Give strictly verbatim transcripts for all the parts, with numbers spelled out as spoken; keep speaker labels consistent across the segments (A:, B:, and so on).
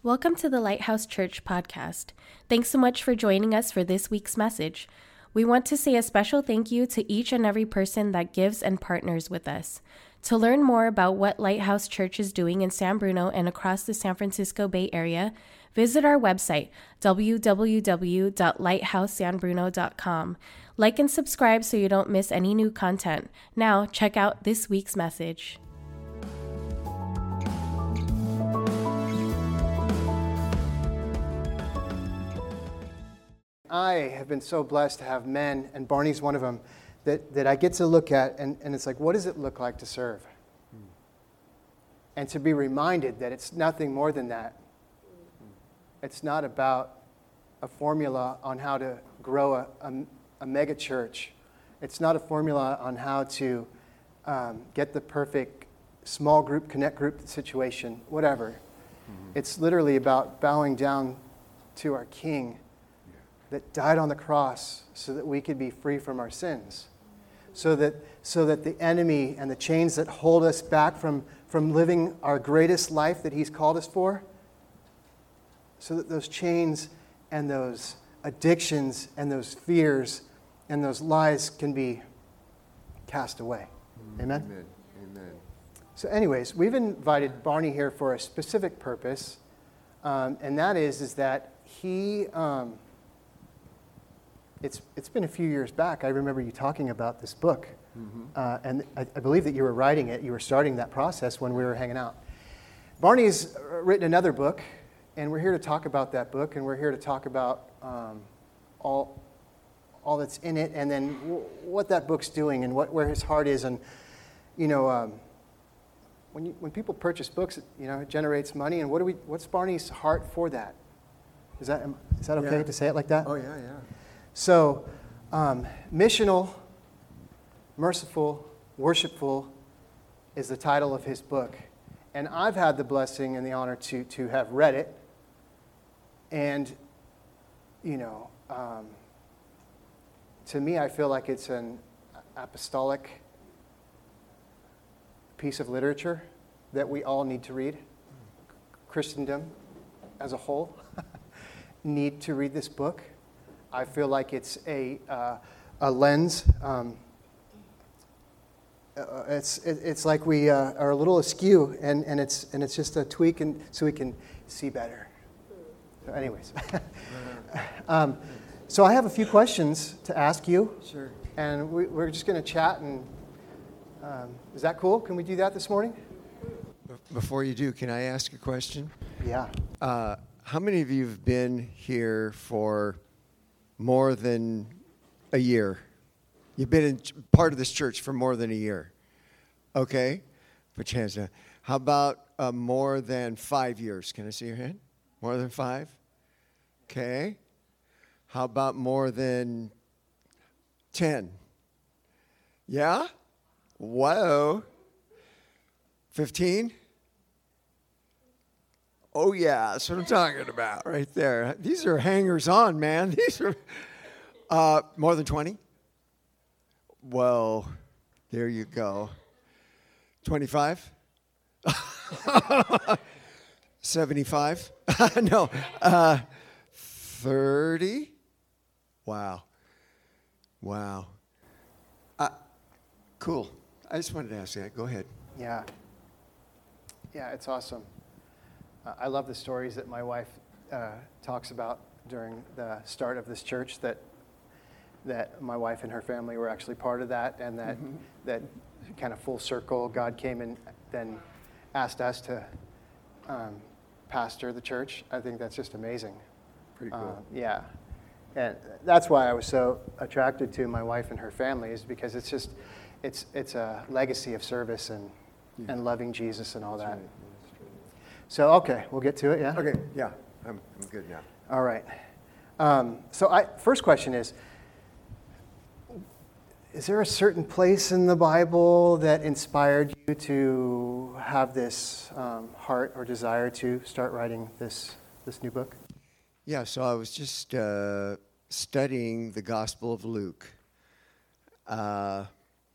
A: Welcome to the Lighthouse Church podcast. Thanks so much for joining us for this week's message. We want to say a special thank you to each and every person that gives and partners with us. To learn more about what Lighthouse Church is doing in San Bruno and across the San Francisco Bay Area, visit our website, w w w dot lighthouse san bruno dot com. Like and subscribe so you don't miss any new content. Now, check out this week's message.
B: I have been so blessed to have men, and Barney's one of them, that, that I get to look at, and, and it's like, what does it look like to serve? Hmm. And to be reminded that it's nothing more than that. Hmm. It's not about a formula on how to grow a, a, a mega church. It's not a formula on how to um, get the perfect small group, connect group situation, whatever. Hmm. It's literally about bowing down to our King that died on the cross so that we could be free from our sins. So that so that the enemy and the chains that hold us back from, from living our greatest life that He's called us for, so that those chains and those addictions and those fears and those lies can be cast away. Amen?
C: Amen. Amen.
B: So anyways, we've invited Barney here for a specific purpose, um, and that is, is that he... Um, It's it's been a few years back. I remember you talking about this book, mm-hmm. uh, and I, I believe that you were writing it. You were starting that process when we were hanging out. Barney's written another book, and we're here to talk about that book, and we're here to talk about um, all all that's in it, and then w- what that book's doing, and what where his heart is, and you know, um, when you, when people purchase books, you know, it generates money, and what do we? What's Barney's heart for that? Is that is that okay
C: yeah.
B: to say it like that?
C: Oh yeah, yeah.
B: So, um, missional, merciful, worshipful is the title of his book. And I've had the blessing and the honor to, to have read it. And, you know, um, to me, I feel like it's an apostolic piece of literature that we all need to read. Christendom as a whole need to read this book. I feel like it's a uh, a lens. Um, uh, it's it, it's like we uh, are a little askew, and, and it's and it's just a tweak, and so we can see better. So, anyways, um, so I have a few questions to ask you.
C: Sure.
B: And we, we're just going to chat, and um, is that cool? Can we do that this morning?
C: Before you do, can I ask a question?
B: Yeah.
C: Uh, how many of you have been here for more than a year? You've been in part of this church for more than a year. Okay? Put your hands down. How about uh, more than five years? Can I see your hand? More than five? Okay. How about more than ten? Yeah? Whoa. fifteen? Oh, yeah, that's what I'm talking about right there. These are hangers on, man. These are uh, more than twenty? Well, there you go. twenty-five? seventy-five? No. Uh, thirty? Wow. Wow. Uh, cool. I just wanted to ask that. Go ahead.
B: Yeah. Yeah, it's awesome. Uh, I love the stories that my wife uh, talks about during the start of this church, that that my wife and her family were actually part of that, and that mm-hmm. that kind of full circle, God came and then asked us to um, pastor the church. I think that's just amazing.
C: Pretty cool. Uh,
B: yeah. And that's why I was so attracted to my wife and her family, is because it's just, it's it's a legacy of service and, yeah. and loving Jesus and all
C: that's
B: that.
C: Right.
B: So, okay, we'll get to it, yeah?
C: Okay, yeah, I'm I'm good now.
B: All right. Um, so, I first question is, is there a certain place in the Bible that inspired you to have this um, heart or desire to start writing this this new book?
C: Yeah, so I was just uh, studying the Gospel of Luke. Uh,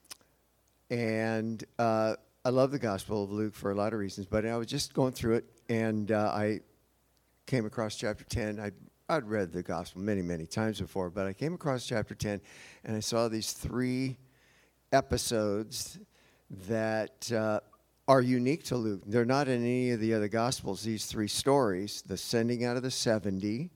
C: and uh, I love the Gospel of Luke for a lot of reasons, but I was just going through it, and uh, I came across chapter ten. I'd, I'd read the gospel many, many times before, but I came across chapter ten, and I saw these three episodes that uh, are unique to Luke. They're not in any of the other gospels, these three stories: the sending out of the seventy,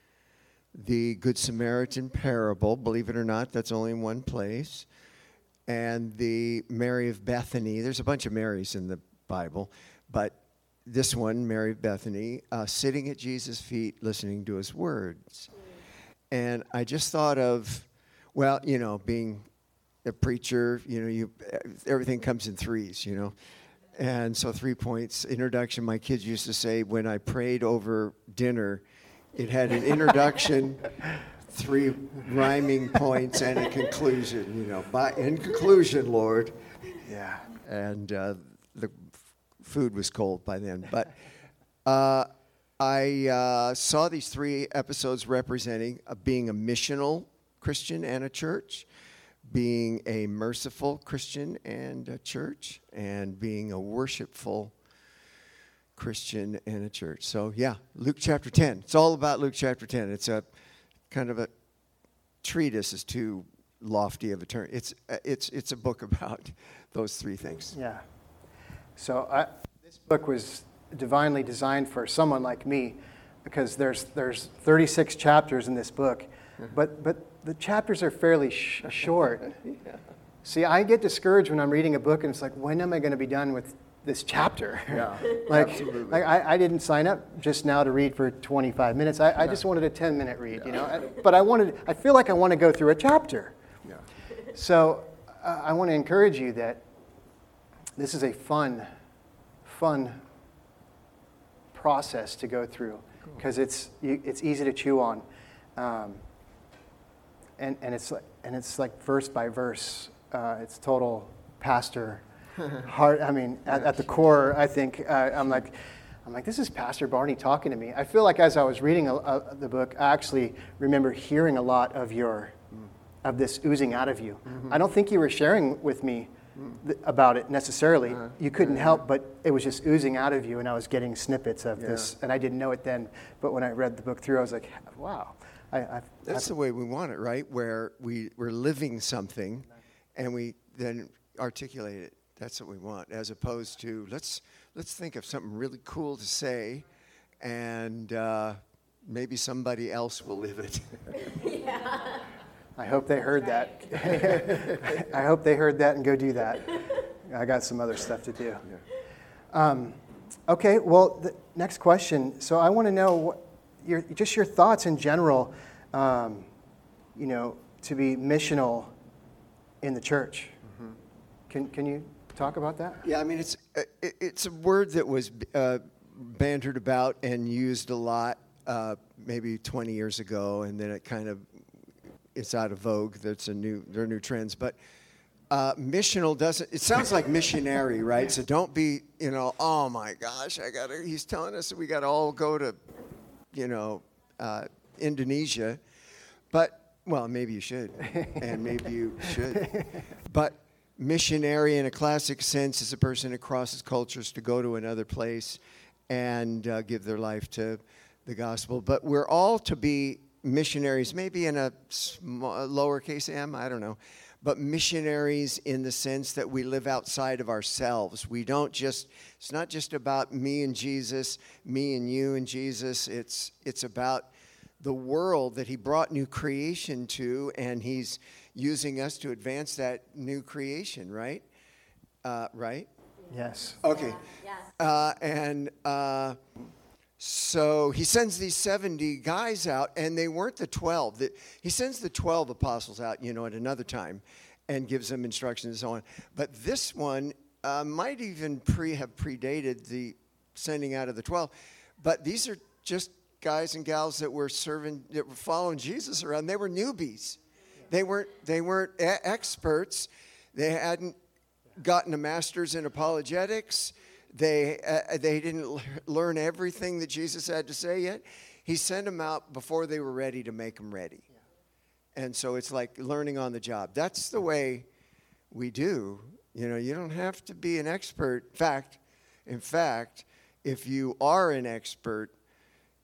C: the Good Samaritan parable, believe it or not, that's only in one place, and the Mary of Bethany. There's a bunch of Marys in the Bible, but this one, Mary of Bethany, uh, sitting at Jesus' feet, listening to his words. And I just thought of, well, you know, being a preacher, you know, you everything comes in threes, you know. And so three points, introduction. My kids used to say when I prayed over dinner, it had an introduction, three rhyming points, and a conclusion, you know. By, in conclusion, Lord.
B: Yeah.
C: And uh, the food was cold by then. But uh, I uh, saw these three episodes representing uh, being a missional Christian and a church, being a merciful Christian and a church, and being a worshipful Christian and a church. So, yeah, Luke chapter ten. It's all about Luke chapter ten. It's a kind of a treatise is too lofty of a term. It's it's it's a book about those three things.
B: Yeah. So I, this book was divinely designed for someone like me, because there's there's thirty-six chapters in this book, but but the chapters are fairly sh- short. Yeah. See, I get discouraged when I'm reading a book and it's like, when am I going to be done with this chapter?
C: Yeah,
B: like,
C: absolutely.
B: like I, I didn't sign up just now to read for twenty-five minutes. I, I just wanted a ten-minute read, yeah. you know. I, but I wanted, I feel like I want to go through a chapter.
C: Yeah.
B: So uh, I want to encourage you that this is a fun, fun process to go through, because it's you, it's easy to chew on, um, and and it's like, and it's like verse by verse. Uh, it's total pastor heart. I mean, at, at the core, I think uh, I'm like, I'm like, this is Pastor Barney talking to me. I feel like as I was reading a, a, the book, I actually remember hearing a lot of your, mm. of this oozing out of you. Mm-hmm. I don't think you were sharing with me th- about it necessarily. Uh, you couldn't yeah. help, but it was just oozing out of you, and I was getting snippets of yeah. this, and I didn't know it then. But when I read the book through, I was like, wow. I, I,
C: That's
B: I,
C: the way we want it, right? Where we, we're living something, and we then articulate it. That's what we want, as opposed to let's let's think of something really cool to say, and uh, maybe somebody else will live it.
B: Yeah. I hope they heard right. that. I hope they heard that and go do that. I got some other stuff to do. Yeah. Um, okay, well, the next question. So I want to know what your just your thoughts in general. Um, you know, to be missional in the church. Mm-hmm. Can can you talk about that?
C: Yeah, I mean, it's uh, it, it's a word that was uh, bantered about and used a lot uh, maybe twenty years ago, and then it kind of it's out of vogue. That's a new there are new trends, but uh, missional doesn't. It sounds like missionary, right? So don't be, you know, oh my gosh, I got to. He's telling us that we got to all go to, you know, uh, Indonesia, but. Well, maybe you should, and maybe you should. But missionary in a classic sense is a person who crosses cultures to go to another place and uh, give their life to the gospel. But we're all to be missionaries, maybe in a small, lowercase m, I don't know, but missionaries in the sense that we live outside of ourselves. We don't just, it's not just about me and Jesus, me and you and Jesus. It's it's about the world that he brought new creation to, and he's using us to advance that new creation, right? Uh, right?
B: Yes.
C: Okay.
D: Yeah.
C: Uh, and uh, so he sends these seventy guys out, and they weren't the twelve. The, he sends the twelve apostles out, you know, at another time, and gives them instructions and so on. But this one uh, might even pre have predated the sending out of the twelve. But these are just guys and gals that were serving, that were following Jesus around. They were newbies. They weren't. They weren't a- experts. They hadn't gotten a master's in apologetics. They uh, they didn't l- learn everything that Jesus had to say yet. He sent them out before they were ready to make them ready. Yeah. And so it's like learning on the job. That's the way we do. You know, you don't have to be an expert. In fact, in fact, if you are an expert,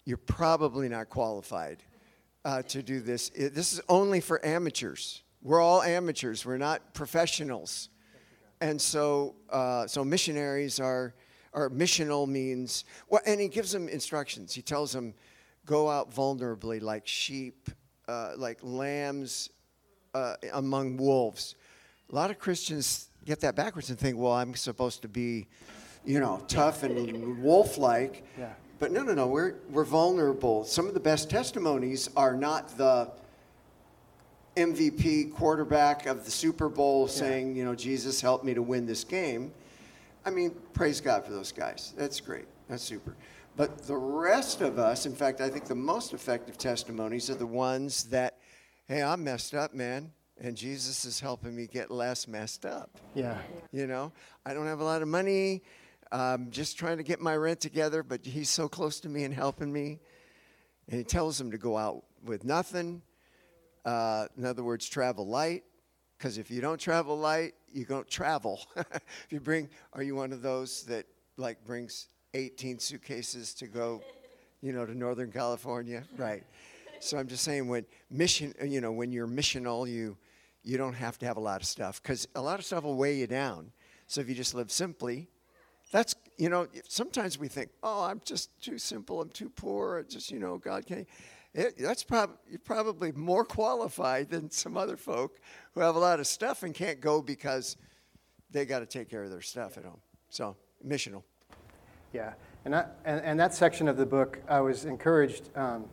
C: you're probably not qualified uh, to do this. It, this is only for amateurs. We're all amateurs. We're not professionals. And so uh, so missionaries are, or missional means, well, and he gives them instructions. He tells them, go out vulnerably like sheep, uh, like lambs uh, among wolves. A lot of Christians get that backwards and think, well, I'm supposed to be, you know, tough and wolf-like.
B: Yeah.
C: But no, no, no, we're, we're vulnerable. Some of the best testimonies are not the M V P quarterback of the Super Bowl saying, yeah. you know, Jesus helped me to win this game. I mean, praise God for those guys. That's great. That's super. But the rest of us, in fact, I think the most effective testimonies are the ones that, hey, I'm messed up, man, and Jesus is helping me get less messed up.
B: Yeah.
C: You know, I don't have a lot of money. I'm just trying to get my rent together, but he's so close to me and helping me. And he tells them to go out with nothing. Uh, in other words, travel light. Because if you don't travel light, you don't travel. If you bring, are you one of those that like brings eighteen suitcases to go, you know, to Northern California? Right. So I'm just saying, when mission, you know, when you're missional, you you don't have to have a lot of stuff, because a lot of stuff will weigh you down. So if you just live simply, that's, you know, sometimes we think, oh, I'm just too simple, I'm too poor, or just, you know, God can't. It, that's probably, you're probably more qualified than some other folk who have a lot of stuff and can't go because they got to take care of their stuff at home. So, missional.
B: Yeah, and, I, and, and that section of the book, I was encouraged um,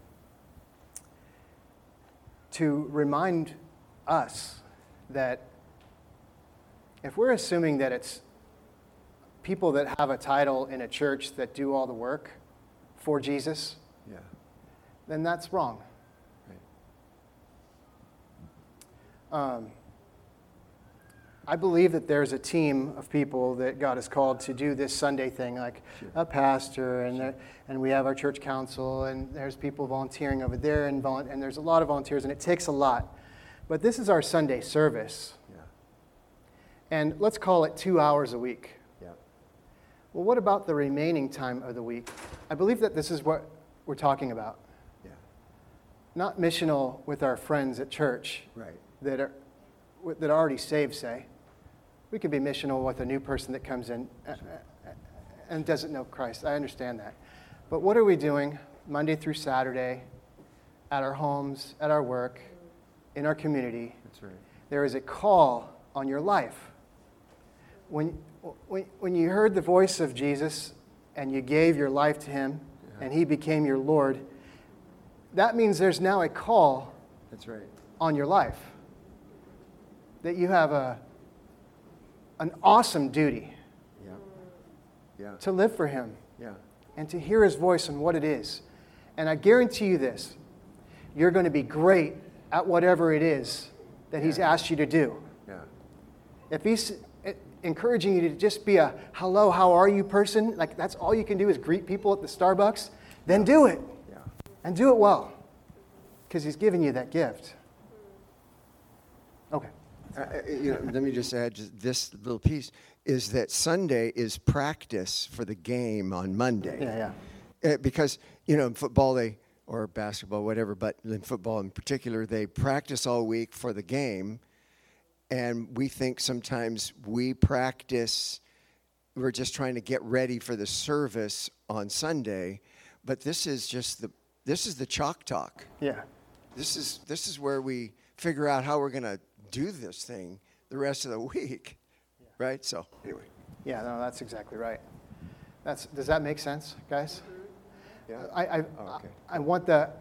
B: to remind us that if we're assuming that it's people that have a title in a church that do all the work for Jesus,
C: yeah,
B: then that's wrong.
C: Right.
B: Um, I believe that there's a team of people that God has called to do this Sunday thing, like sure. a pastor, and sure. and we have our church council, and there's people volunteering over there, and, volu- and there's a lot of volunteers, and it takes a lot. But this is our Sunday service.
C: Yeah.
B: And let's call it two hours a week.
C: Yeah.
B: Well, what about the remaining time of the week? I believe that this is what we're talking about.
C: Yeah.
B: Not missional with our friends at church.
C: Right.
B: That are that are already saved, say. We could be missional with a new person that comes in and doesn't know Christ. I understand that. But what are we doing Monday through Saturday at our homes, at our work, in our community?
C: That's right.
B: There is a call on your life. When, when, when you heard the voice of Jesus and you gave your life to him yeah. and he became your Lord, that means there's now a call
C: That's right.
B: on your life. That you have a an awesome duty
C: yeah. Yeah.
B: to live for him
C: yeah.
B: and to hear his voice and what it is. And I guarantee you this, you're going to be great at whatever it is that yeah. he's asked you to do.
C: Yeah.
B: If he's encouraging you to just be a hello, how are you person, like that's all you can do is greet people at the Starbucks, then do it.
C: Yeah.
B: And do it well, because he's given you that gift. Okay.
C: Uh, you know, let me just add just this little piece, is that Sunday is practice for the game on Monday.
B: Yeah, yeah.
C: Uh, because, you know, in football they, or basketball, whatever, but in football in particular, they practice all week for the game. And we think sometimes we practice, we're just trying to get ready for the service on Sunday. But this is just the, this is the chalk talk.
B: Yeah.
C: This is, this is where we figure out how we're going to do this thing the rest of the week, yeah. right? So anyway.
B: Yeah, no, that's exactly right. That's does that make sense, guys?
C: Yeah.
B: I I,
C: oh, okay.
B: I I want the.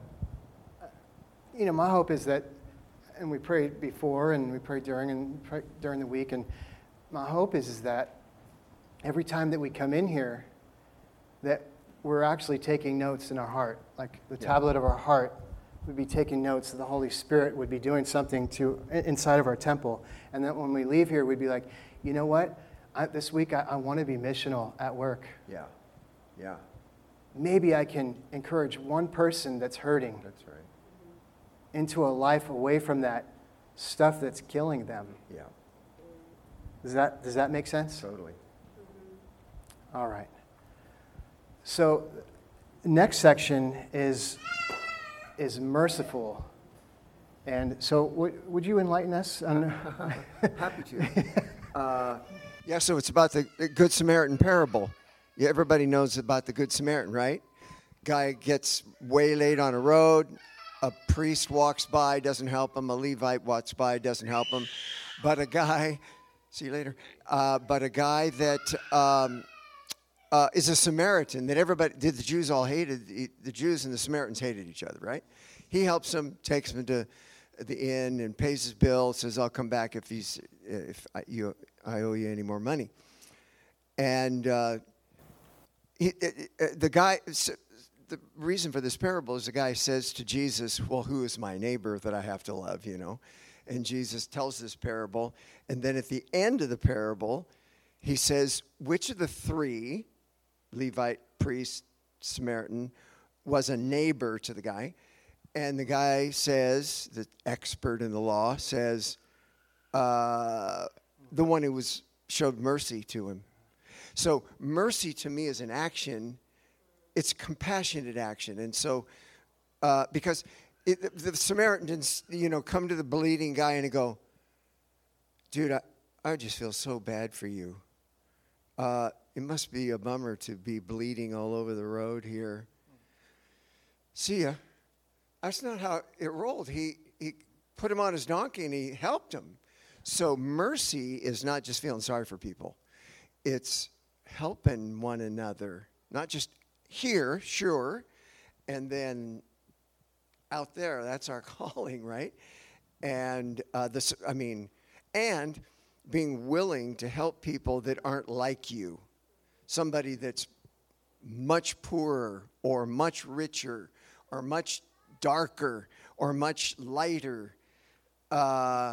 B: You know, my hope is that, and we prayed before, and we prayed during, and pray during the week, and my hope is is that every time that we come in here, that we're actually taking notes in our heart, like the yeah. tablet of our heart. Would be taking notes, that the Holy Spirit would be doing something to inside of our temple. And that when we leave here, we'd be like, you know what? I, this week, I, I want to be missional at work.
C: Yeah, yeah.
B: Maybe I can encourage one person that's hurting.
C: That's right.
B: Into a life away from that stuff that's killing them.
C: Yeah.
B: Does that, does that make sense?
C: Totally.
B: All right. So next section is is merciful. And so w- would you enlighten us on
C: Happy to. Uh, yeah, so it's about the Good Samaritan parable. Yeah, everybody knows about the Good Samaritan, right? Guy gets waylaid on a road. A priest walks by, doesn't help him. A Levite walks by, doesn't help him. But a guy, see you later, uh, but a guy that um, uh, is a Samaritan that everybody, did the Jews all hated, the Jews and the Samaritans hated each other, right? He helps him, takes him to the inn and pays his bill, says, I'll come back if he's, if I, you, I owe you any more money. And uh, he, uh, the guy, the reason for this parable is the guy says to Jesus, well, who is my neighbor that I have to love, you know? And Jesus tells this parable. And then at the end of the parable, he says, which of the three, Levite, priest, Samaritan, was a neighbor to the guy? And the guy says, the expert in the law says, uh, the one who was showed mercy to him. So mercy to me is an action. It's compassionate action. And so, uh, because it, the, the Samaritans, you know, come to the bleeding guy and go, dude, I, I just feel so bad for you. Uh, it must be a bummer to be bleeding all over the road here. See ya. That's not how it rolled. He he put him on his donkey and he helped him. So mercy is not just feeling sorry for people. It's helping one another. Not just here, sure, and then out there. That's our calling, right? And uh, this, I mean, and being willing to help people that aren't like you. Somebody that's much poorer or much richer or much darker or much lighter, uh,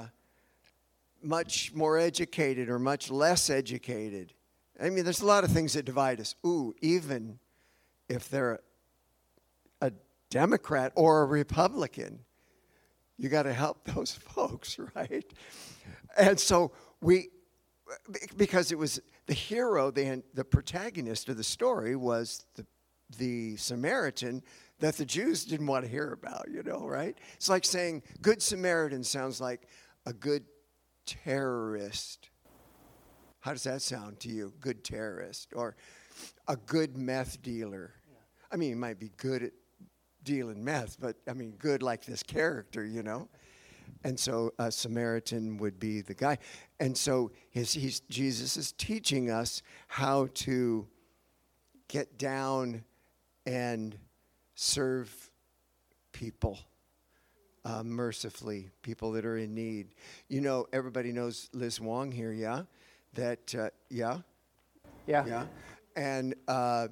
C: much more educated or much less educated. I mean, there's a lot of things that divide us. Ooh, even if they're a, a Democrat or a Republican, you got to help those folks, right? And so we, because it was the hero, the, the protagonist of the story was the, the Samaritan that the Jews didn't want to hear about, you know, right? It's like saying Good Samaritan sounds like a good terrorist. How does that sound to you? Good terrorist or a good meth dealer. Yeah. I mean, he might be good at dealing meth, but I mean, good like this character, you know? And so a Samaritan would be the guy. And so his, he's, Jesus is teaching us how to get down and serve people uh, mercifully, people that are in need. You know, everybody knows Liz Wong here, yeah? That, uh, yeah?
B: Yeah.
C: Yeah. And uh,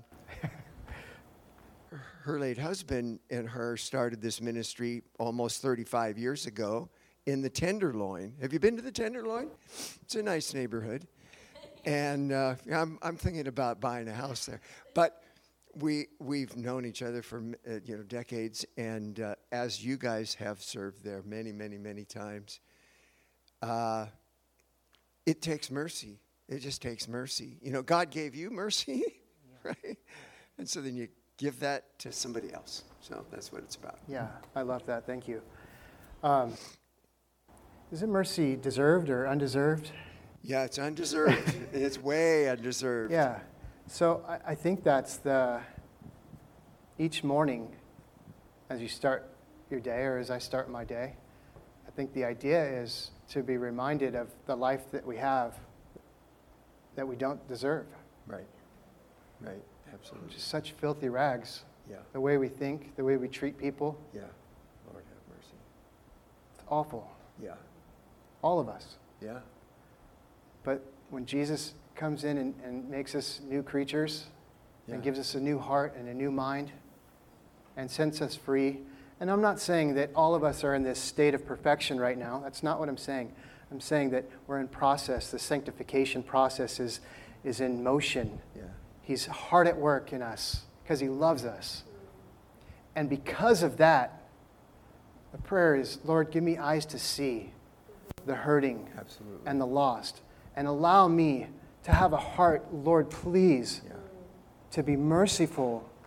C: her late husband and her started this ministry almost thirty-five years ago in the Tenderloin. Have you been to the Tenderloin? It's a nice neighborhood. And uh, I'm, I'm thinking about buying a house there. But we, we've known each other for uh, you know decades. And uh, as you guys have served there many, many, many times, uh, it takes mercy. It just takes mercy. You know, God gave you mercy, yeah. Right? And so then you give that to somebody else. So that's what it's about.
B: Yeah, I love that. Thank you. Um, is it mercy deserved or undeserved?
C: Yeah, it's undeserved. It's way undeserved.
B: Yeah. So I, I think that's the, each morning as you start your day or as I start my day, I think the idea is to be reminded of the life that we have that we don't deserve.
C: Right. Right. Absolutely.
B: Just such filthy rags.
C: Yeah.
B: The way we think, the way we treat people.
C: Yeah. Lord have mercy.
B: It's awful.
C: Yeah.
B: All of us.
C: Yeah.
B: But when Jesus comes in and, and makes us new creatures
C: yeah.
B: and gives us a new heart and a new mind and sets us free, and I'm not saying that all of us are in this state of perfection right now. That's not what I'm saying. I'm saying that we're in process. The sanctification process is, is in motion.
C: Yeah.
B: He's hard at work in us because he loves us. And because of that, the prayer is, Lord, give me eyes to see the hurting
C: Absolutely.
B: And the lost. And allow me to have a heart, Lord, please,
C: yeah.
B: to be merciful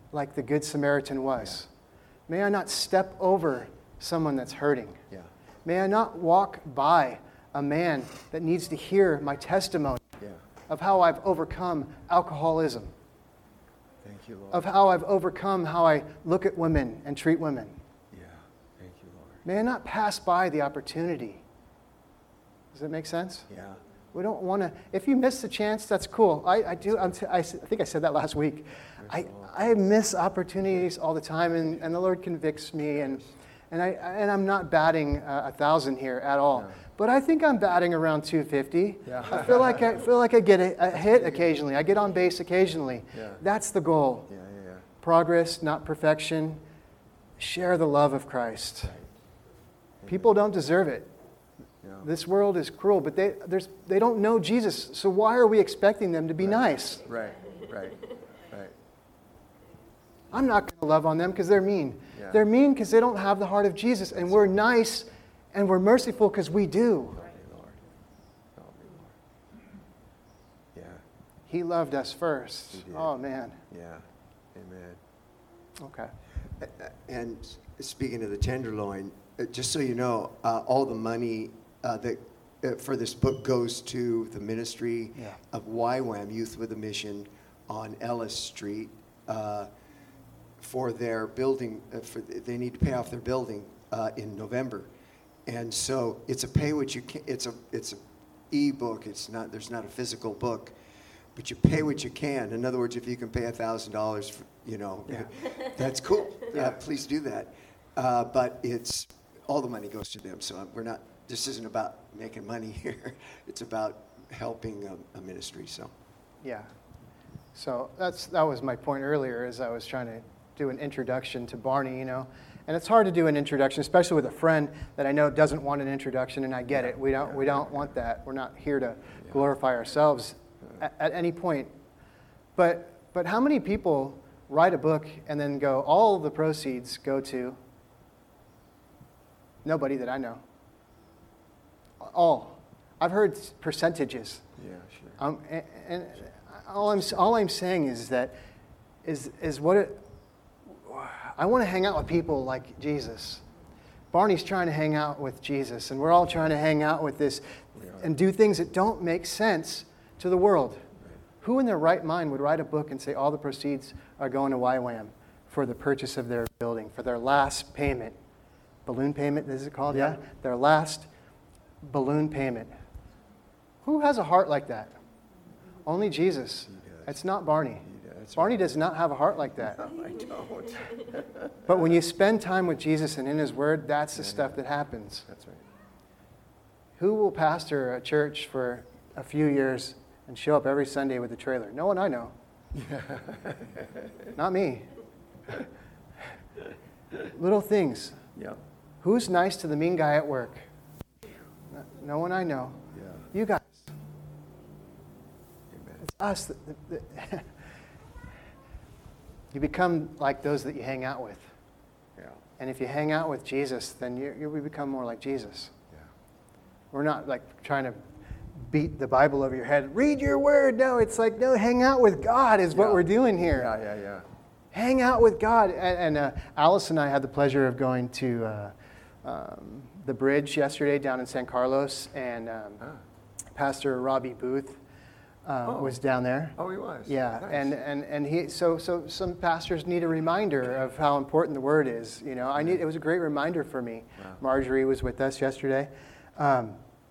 B: like the Good Samaritan was. Yeah. May I not step over someone that's hurting.
C: Yeah.
B: May I not walk by a man that needs to hear my testimony
C: Yeah.
B: of how I've overcome alcoholism,
C: Thank you, Lord.
B: of how I've overcome how I look at women and treat women.
C: Yeah. Thank you, Lord.
B: May I not pass by the opportunity. Does that make sense?
C: Yeah.
B: We don't want to, if you miss the chance, that's cool. I, I do, I'm t- I, s- I think I said that last week. I, I miss opportunities all the time, and, and the Lord convicts me, and, and, I, and I'm not batting uh, a thousand here at all.
C: No.
B: But I think I'm batting around two fifty.
C: Yeah.
B: I feel like I feel like I get a, a hit occasionally. I get on base occasionally.
C: Yeah.
B: That's the goal.
C: Yeah, yeah, yeah.
B: Progress, not perfection. Share the love of Christ.
C: Right.
B: People don't deserve it.
C: Yeah.
B: This world is cruel, but they, there's, they don't know Jesus. So why are we expecting them to be
C: Right.
B: nice?
C: Right, right, right.
B: I'm not going to love on them because they're mean.
C: Yeah.
B: They're mean because they don't have the heart of Jesus. And we're nice and we're merciful because we do.
C: Help me, Lord. Help me, Lord. Yeah,
B: He loved us first.
C: He did.
B: Oh, man.
C: yeah. Amen.
B: Okay.
C: And speaking of the Tenderloin, uh, just so you know, uh, all the money uh, that uh, for this book goes to the ministry
B: Yeah.
C: of Y WAM, Youth with a Mission, on Ellis Street uh, for their building. Uh, for they need to pay off their building uh, in November, and so it's a pay what you can. It's a it's a e-book. It's not. There's not a physical book. But you pay what you can. In other words, if you can pay a thousand dollars, you know,
B: Yeah.
C: that's cool.
B: Yeah.
C: Uh, please do that. Uh, but it's all the money goes to them. So we're not. This isn't about making money here. It's about helping a, a ministry. So
B: Yeah. So that's that was my point earlier, as I was trying to do an introduction to Barney, you know. And it's hard to do an introduction, especially with a friend that I know doesn't want an introduction, and I get it. We don't we don't want that. We're not here to glorify ourselves at, at any point. But but how many people write a book and then go, all the proceeds go to? Nobody that I know. All. I've heard percentages.
C: yeah, sure.
B: Um, and, and all I'm all I'm saying is that is is what it. I want to hang out with people like Jesus. Barney's trying to hang out with Jesus, and we're all trying to hang out with this and do things that don't make sense to the world.
C: Right.
B: Who in their right mind would write a book and say all the proceeds are going to Y WAM for the purchase of their building, for their last payment? Balloon payment, is it called? Yeah.
C: Yeah.
B: Their last balloon payment. Who has a heart like that? Only Jesus.
C: He does.
B: It's not Barney.
C: He does.
B: Barney does not have a heart like that.
C: No, I don't.
B: But when you spend time with Jesus and in His Word, that's the stuff that happens.
C: That's right.
B: Who will pastor a church for a few years and show up every Sunday with a trailer? No one I know. Not me. Little things.
C: Yeah.
B: Who's nice to the mean guy at work? No- No one I know.
C: Yeah.
B: You guys.
C: Amen.
B: It's us. That, that, that you become like those that you hang out with.
C: Yeah.
B: And if you hang out with Jesus, then you, you we become more like Jesus.
C: Yeah.
B: We're not like trying to beat the Bible over your head. Read your word. No, it's like, no, hang out with God is what
C: Yeah.
B: we're doing here.
C: Yeah, yeah, yeah.
B: Hang out with God. And, and uh, Alice and I had the pleasure of going to uh, um, the bridge yesterday down in San Carlos, and um,
C: Ah.
B: Pastor Robbie Booth uh,
C: Oh.
B: was down there.
C: Oh, he was.
B: Yeah,
C: Nice.
B: and, and, and he so so some pastors need a reminder of how important the word is. You know, I need it was a great reminder for me.
C: Wow.
B: Marjorie was with us yesterday, um,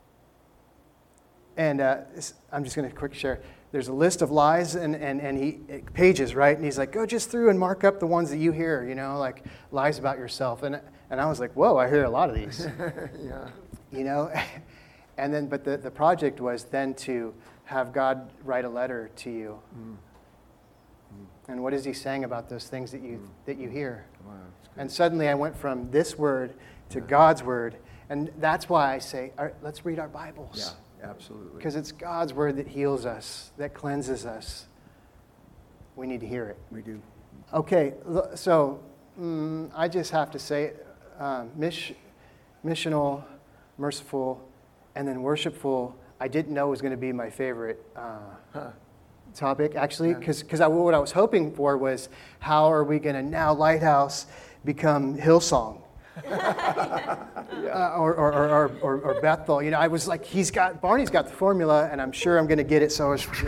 B: and uh, this- I'm just going to quick share. There's a list of lies and and and he pages, right? And he's like, go just through and mark up the ones that you hear. You know, like lies about yourself. And and I was like, whoa, I hear a lot of these.
C: Yeah.
B: You know, and then but the the project was then to have God write a letter to you.
C: Mm.
B: And what is He saying about those things that you that you hear?
C: Wow. That's good.
B: And suddenly I went from this word to God's word, and that's why I say, all right, let's read our Bibles,
C: Yeah, absolutely.
B: because it's God's word that heals us, that cleanses us. We need to hear it.
C: we do.
B: Okay, l- so mm, I just have to say, um, miss, missional, merciful, and then worshipful. I didn't know was going to be my favorite uh,
C: Huh.
B: topic, actually, because because I, what I was hoping for was how are we going to now Lighthouse become Hillsong? uh, or, or, or, or, or Bethel. You know, I was like, he's got, Barney's got the formula, and I'm sure I'm going to get it, so it's,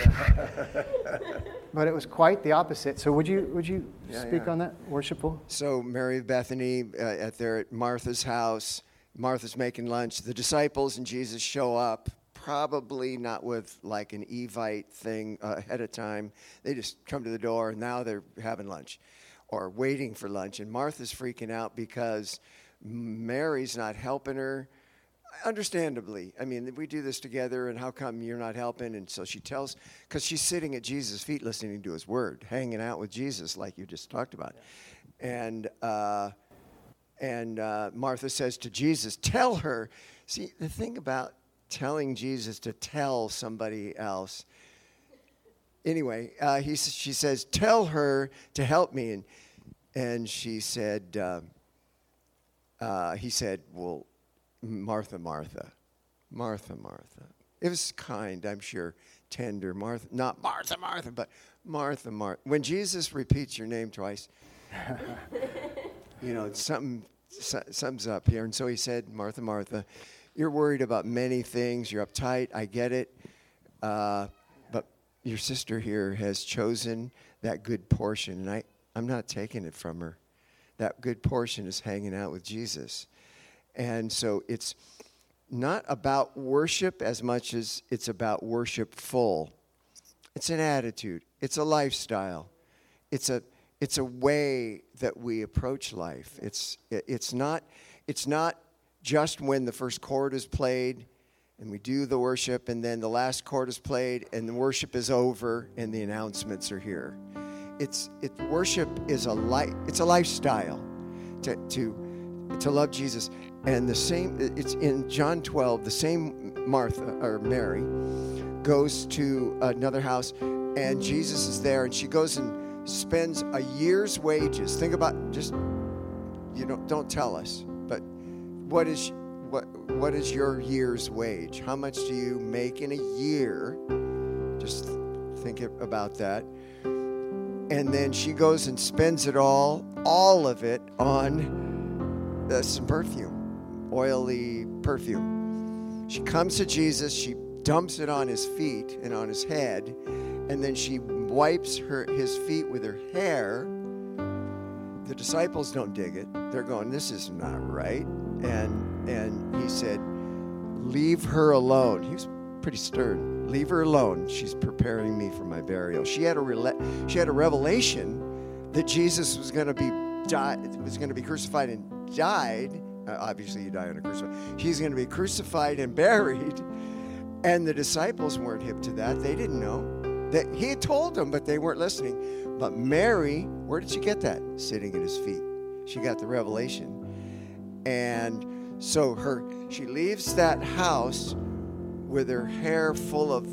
B: but it was quite the opposite. So would you would you yeah, speak yeah. on that, Worshipful?
C: So Mary of Bethany, uh, at there at Martha's house, Martha's making lunch. The disciples and Jesus show up, probably not with like an Evite thing uh, ahead of time. They just come to the door, and now they're having lunch or waiting for lunch. And Martha's freaking out because Mary's not helping her. Understandably. I mean, we do this together, and how come you're not helping? And so she tells, because she's sitting at Jesus' feet listening to his word, hanging out with Jesus like you just talked about. Yeah. And uh, and uh, Martha says to Jesus, tell her. See, the thing about telling Jesus to tell somebody else, anyway, uh, he she says, tell her to help me. And, and she said, uh, uh, he said, well, Martha, Martha, Martha, Martha. It was kind, I'm sure, tender. Martha, not Martha, Martha, but Martha, Martha. When Jesus repeats your name twice, you know, something sums up here. And so he said, Martha, Martha, you're worried about many things. You're uptight. I get it. Uh, but your sister here has chosen that good portion, and I, I'm not taking it from her. That good portion is hanging out with Jesus. And so it's not about worship as much as it's about worshipful. It's an attitude. It's a lifestyle. It's a it's a way that we approach life. It's it's not it's not just when the first chord is played and we do the worship and then the last chord is played and the worship is over and the announcements are here. It's it worship is a life. It's a lifestyle to to to love Jesus. And the same, it's in John twelve, the same Martha, or Mary, goes to another house, and Jesus is there, and she goes and spends a year's wages. Think about, just, you know, don't tell us, but what is what what is your year's wage? How much do you make in a year? Just think about that. And then she goes and spends it all, all of it, on uh, some perfume. Oily perfume. She comes to Jesus, she dumps it on his feet and on his head, and then she wipes her his feet with her hair. The disciples don't dig it. They're going, this is not right. And and he said, leave her alone. He was pretty stern. Leave her alone. She's preparing me for my burial. She had a rela- she had a revelation that Jesus was going to be die- was going to be crucified and died. Uh, obviously, he died on a crucifix. He's going to be crucified and buried. And the disciples weren't hip to that. They didn't know. That he had told them, but they weren't listening. But Mary, where did she get that? Sitting at his feet. She got the revelation. And so her, she leaves that house with her hair full of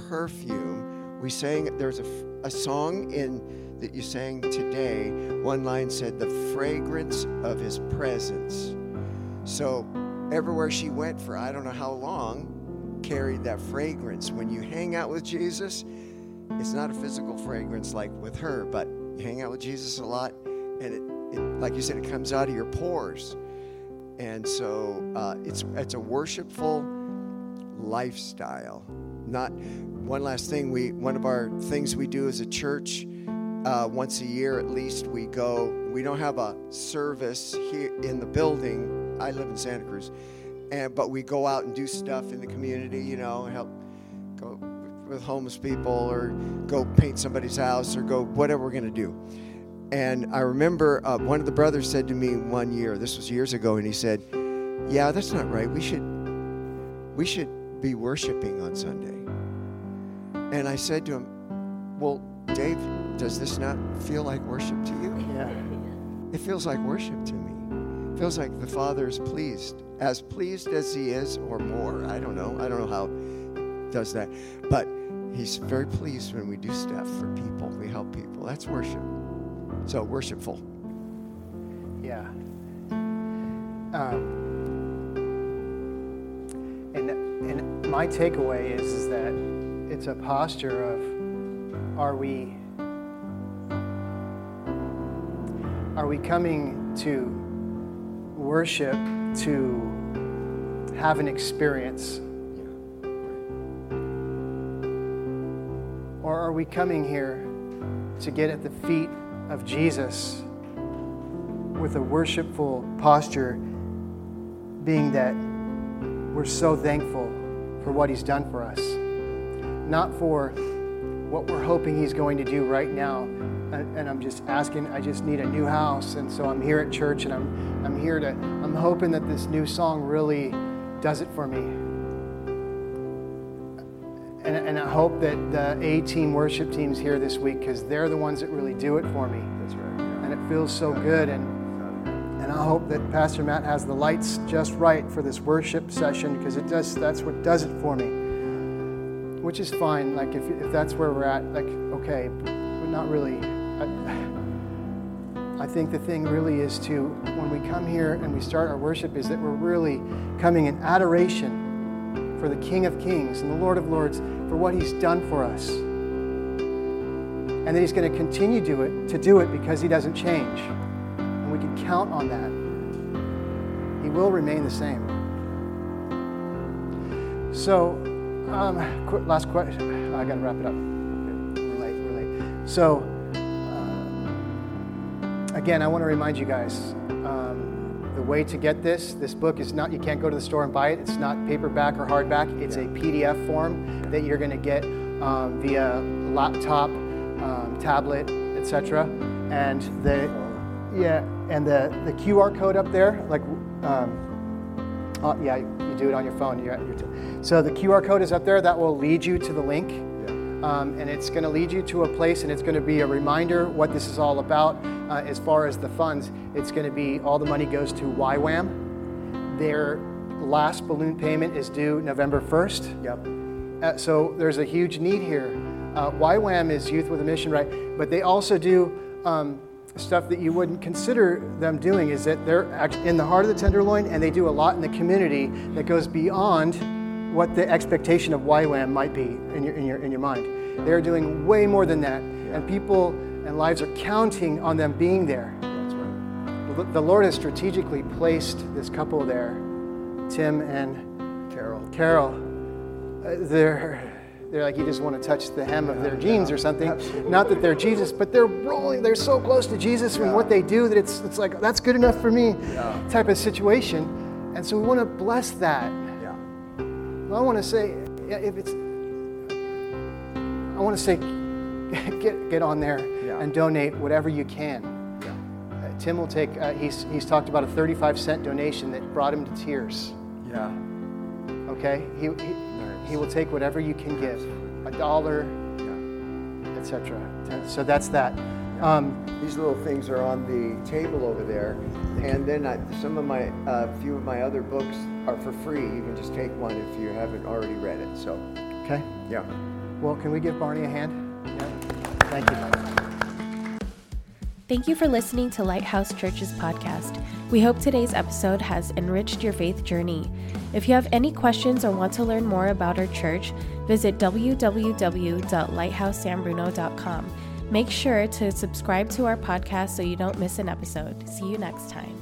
C: perfume. We sang, there's a, a song in that you sang today. One line said, the fragrance of his presence. So everywhere she went for I don't know how long, carried that fragrance. When you hang out with Jesus, it's not a physical fragrance like with her, but you hang out with Jesus a lot, and it, it like you said, it comes out of your pores. And so uh, it's it's a worshipful lifestyle. Not one last thing. We one of our things we do as a church, uh, once a year at least, we go. We don't have a service here in the building. I live in Santa Cruz, and but we go out and do stuff in the community, you know, help go with homeless people or go paint somebody's house or go whatever we're going to do. And I remember uh, one of the brothers said to me one year, this was years ago, and he said, yeah, that's not right. We should we should be worshiping on Sunday. And I said to him, well, Dave, does this not feel like worship to you?
B: Yeah.
C: It feels like worship to me. It feels like the Father is pleased, as pleased as he is or more. I don't know. I don't know how he does that. But he's very pleased when we do stuff for people. We help people. That's worship. So worshipful.
B: Yeah. Um, and and my takeaway is, is that it's a posture of are we are we coming to worship to have an experience? Or are we coming here to get at the feet of Jesus with a worshipful posture, being that we're so thankful for what he's done for us, not for what we're hoping he's going to do right now. And, and I'm just asking, I just need a new house, and so I'm here at church, and I'm I'm here to, I'm hoping that this new song really does it for me. And, and I hope that the A-team worship team's here this week, because they're the ones that really do it for me.
C: That's right. Yeah.
B: And it feels so good. And and I hope that Pastor Matt has the lights just right for this worship session, because it does. That's what does it for me. Which is fine. Like if if that's where we're at, like okay, but not really. I, I think the thing really is to, when we come here and we start our worship, is that we're really coming in adoration for the King of Kings and the Lord of Lords, for what he's done for us. And that he's going to continue do it, to do it because he doesn't change. And we can count on that. He will remain the same. So, um, qu- last question. I got to wrap it up. Okay. We're late, we're late. So, uh, again, I want to remind you guys, um, the way to get this, this book is not, you can't go to the store and buy it. It's not paperback or hardback. It's a P D F form that you're going to get um, via laptop, um, tablet, et cetera. And the yeah, and the, the Q R code up there, like um, uh, yeah, you do it on your phone. You're at your t- so the Q R code is up there. That will lead you to the link, um, and it's going to lead you to a place, and it's going to be a reminder what this is all about. Uh, as far as the funds, it's going to be all the money goes to Y WAM. Their last balloon payment is due November first.
C: Yep.
B: Uh, so there's a huge need here. Uh, Y WAM is Youth with a Mission, right? But they also do um, stuff that you wouldn't consider them doing. Is that they're actually in the heart of the Tenderloin, and they do a lot in the community that goes beyond what the expectation of Y WAM might be in your in your in your mind. They're doing way more than that,
C: Yeah.
B: and people and lives are counting on them being there.
C: That's right.
B: The- The Lord has strategically placed this couple there, Tim and
C: Carol.
B: Carol. Uh, they're they're like, you just want to touch the hem of their jeans or something.
C: Absolutely.
B: Not that they're Jesus, but they're rolling. They're so close to Jesus in
C: Yeah.
B: what they do that it's it's like, that's good enough for me,
C: Yeah.
B: type of situation. And so we want to bless that.
C: Yeah.
B: I want to say, yeah, if it's, I want to say, get get on there
C: Yeah.
B: and donate whatever you can.
C: Yeah.
B: Uh, Tim will take. Uh, he's he's talked about a thirty-five cent donation that brought him to tears.
C: Yeah.
B: Okay, he he,
C: Nice.
B: he will take whatever you can give, a dollar,
C: Yeah.
B: et cetera. So that's that. Um,
C: These little things are on the table over there, and then I, some of my, a uh, few of my other books are for free. You can just take one if you haven't already read it. So,
B: okay.
C: yeah.
B: Well, can we give Barney a hand? Yeah. Thank you.
A: Thank you for listening to Lighthouse Church's podcast. We hope today's episode has enriched your faith journey. If you have any questions or want to learn more about our church, visit w w w dot lighthouse san bruno dot com. Make sure to subscribe to our podcast so you don't miss an episode. See you next time.